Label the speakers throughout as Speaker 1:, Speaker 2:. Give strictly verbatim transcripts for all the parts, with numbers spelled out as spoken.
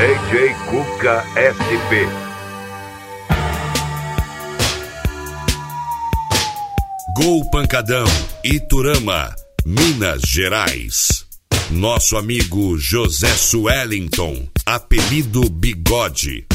Speaker 1: D J Cuca S P.
Speaker 2: Gol Pancadão, Iturama, Minas Gerais. Nosso amigo José Suellington, apelido Bigode.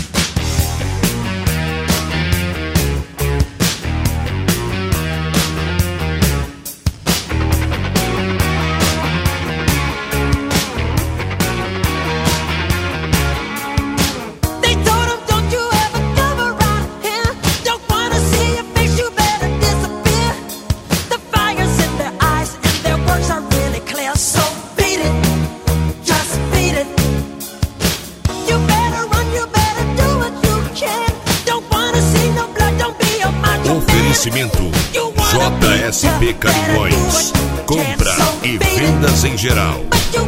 Speaker 2: Oferecimento J S P Caminhões, compra e vendas em geral.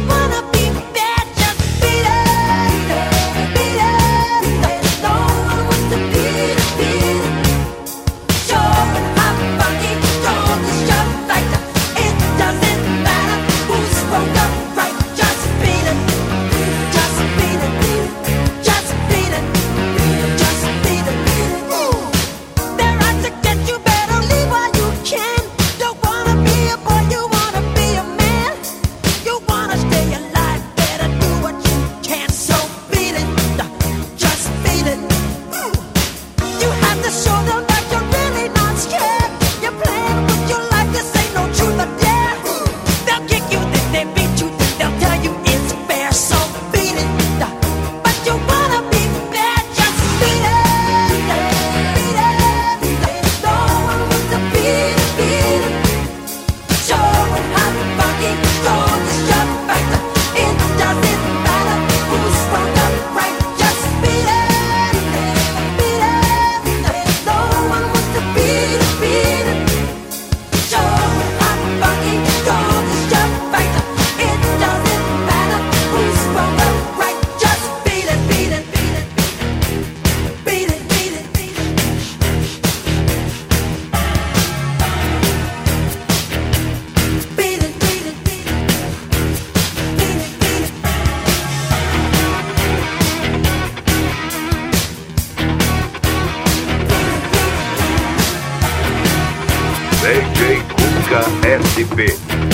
Speaker 2: D J Cuca S P.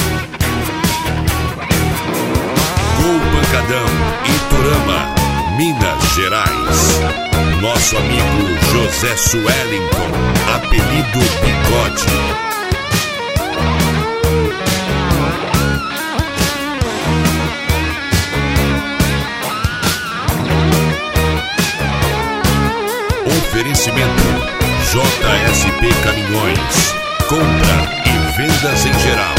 Speaker 2: Gol Pancadão, Iturama, Minas Gerais. Nosso amigo José Suellington, apelido Bigode. Oferecimento J S P Caminhões, compra e vendas em geral.